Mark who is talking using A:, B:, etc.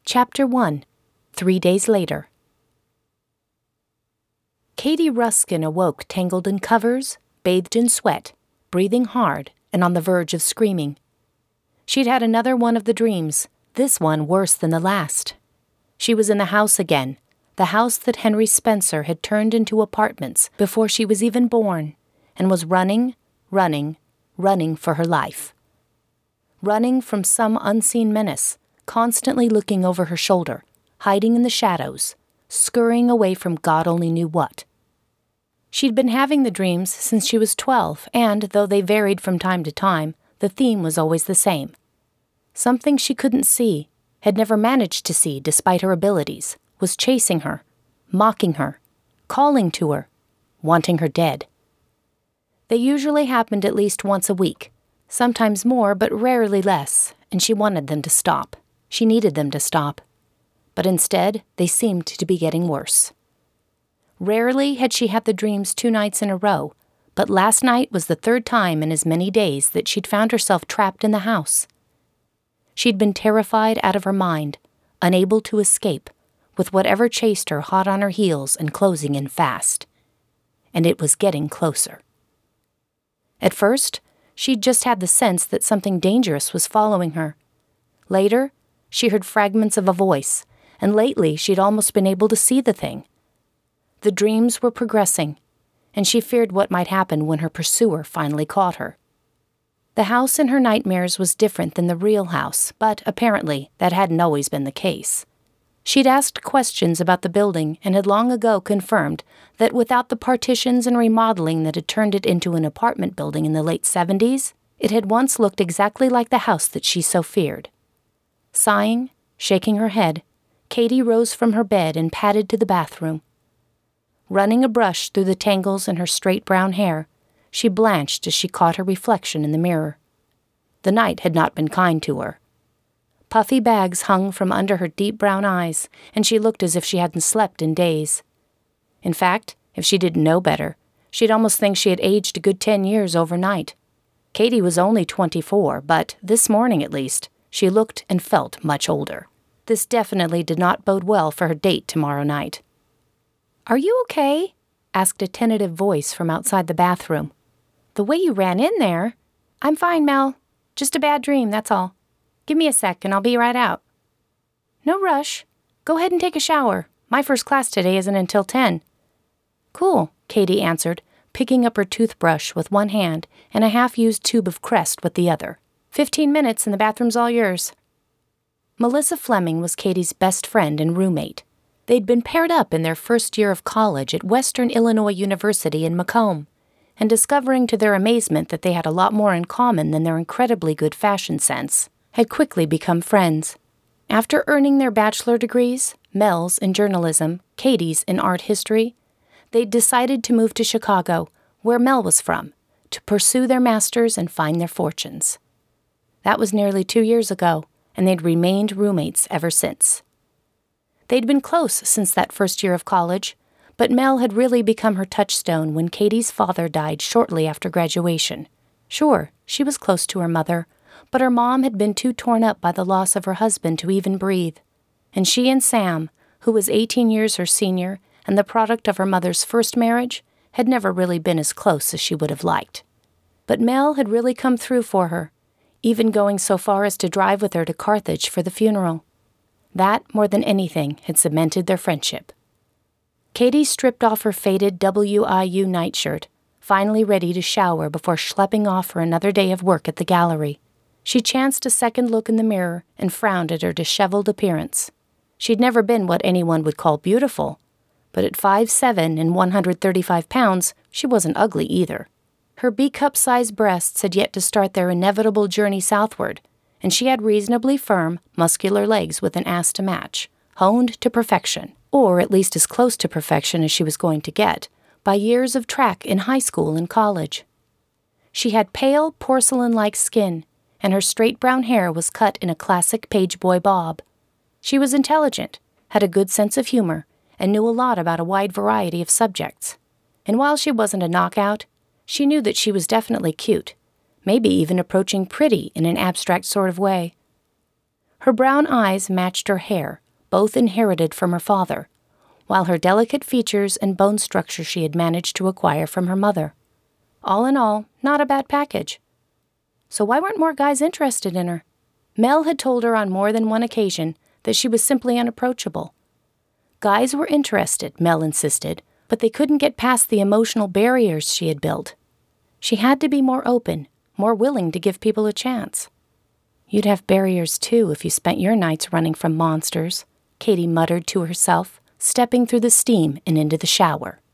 A: Chapter 1. 3 Days Later. Katie Ruskin awoke tangled in covers, bathed in sweat, breathing hard, and on the verge of screaming. She'd had another one of the dreams, this one worse than the last. She was in the house again, the house that Henry Spencer had turned into apartments before she was even born, and was running for her life. Running from some unseen menace, constantly looking over her shoulder, hiding in the shadows, scurrying away from God only knew what. She'd been having the dreams since she was 12, and, though they varied from time to time, the theme was always the same. Something she couldn't see, had never managed to see despite her abilities, was chasing her, mocking her, calling to her, wanting her dead. They usually happened at least once a week, sometimes more but rarely less, and she wanted them to stop. She needed them to stop. But instead, they seemed to be getting worse. Rarely had she had the dreams 2 nights in a row, but last night was the 3rd time in as many days that she'd found herself trapped in the house. She'd been terrified out of her mind, unable to escape, with whatever chased her hot on her heels and closing in fast. And it was getting closer. At first, she'd just had the sense that something dangerous was following her. Later, she heard fragments of a voice, and lately she'd almost been able to see the thing. The dreams were progressing, and she feared what might happen when her pursuer finally caught her. The house in her nightmares was different than the real house, but apparently that hadn't always been the case. She'd asked questions about the building and had long ago confirmed that without the partitions and remodeling that had turned it into an apartment building in the late 70s, it had once looked exactly like the house that she so feared. Sighing, shaking her head, Katie rose from her bed and padded to the bathroom. Running a brush through the tangles in her straight brown hair, she blanched as she caught her reflection in the mirror. The night had not been kind to her. Puffy bags hung from under her deep brown eyes, and she looked as if she hadn't slept in days. In fact, if she didn't know better, she'd almost think she had aged a good 10 years overnight. Katie was only 24, but this morning at least, she looked and felt much older. This definitely did not bode well for her date tomorrow night. "Are you okay?" asked a tentative voice from outside the bathroom. "The way you ran in there." "I'm fine, Mel. Just a bad dream, that's all. Give me a sec and I'll be right out." "No rush. Go ahead and take a shower. My first class today isn't until 10. "Cool," Katie answered, picking up her toothbrush with one hand and a half-used tube of Crest with the other. 15 minutes and the bathroom's all yours. Melissa Fleming was Katie's best friend and roommate. They'd been paired up in their first year of college at Western Illinois University in Macomb, and discovering to their amazement that they had a lot more in common than their incredibly good fashion sense, had quickly become friends. After earning their bachelor degrees, Mel's in journalism, Katie's in art history, they'd decided to move to Chicago, where Mel was from, to pursue their masters and find their fortunes. That was nearly 2 years ago, and they'd remained roommates ever since. They'd been close since that first year of college, but Mel had really become her touchstone when Katie's father died shortly after graduation. Sure, she was close to her mother, but her mom had been too torn up by the loss of her husband to even breathe, and she and Sam, who was 18 years her senior and the product of her mother's first marriage, had never really been as close as she would have liked. But Mel had really come through for her, even going so far as to drive with her to Carthage for the funeral. That, more than anything, had cemented their friendship. Katie stripped off her faded WIU nightshirt, finally ready to shower before schlepping off for another day of work at the gallery. She chanced a second look in the mirror and frowned at her disheveled appearance. She'd never been what anyone would call beautiful, but at 5'7" and 135 pounds, she wasn't ugly either. Her B-cup-sized breasts had yet to start their inevitable journey southward, and she had reasonably firm, muscular legs with an ass to match, honed to perfection, or at least as close to perfection as she was going to get, by years of track in high school and college. She had pale, porcelain-like skin, and her straight brown hair was cut in a classic page boy bob. She was intelligent, had a good sense of humor, and knew a lot about a wide variety of subjects. And while she wasn't a knockout, she knew that she was definitely cute, maybe even approaching pretty in an abstract sort of way. Her brown eyes matched her hair, both inherited from her father, while her delicate features and bone structure she had managed to acquire from her mother. All in all, not a bad package. So why weren't more guys interested in her? Mel had told her on more than one occasion that she was simply unapproachable. Guys were interested, Mel insisted, but they couldn't get past the emotional barriers she had built. She had to be more open, more willing to give people a chance. You'd have barriers too if you spent your nights running from monsters, Katie muttered to herself, stepping through the steam and into the shower.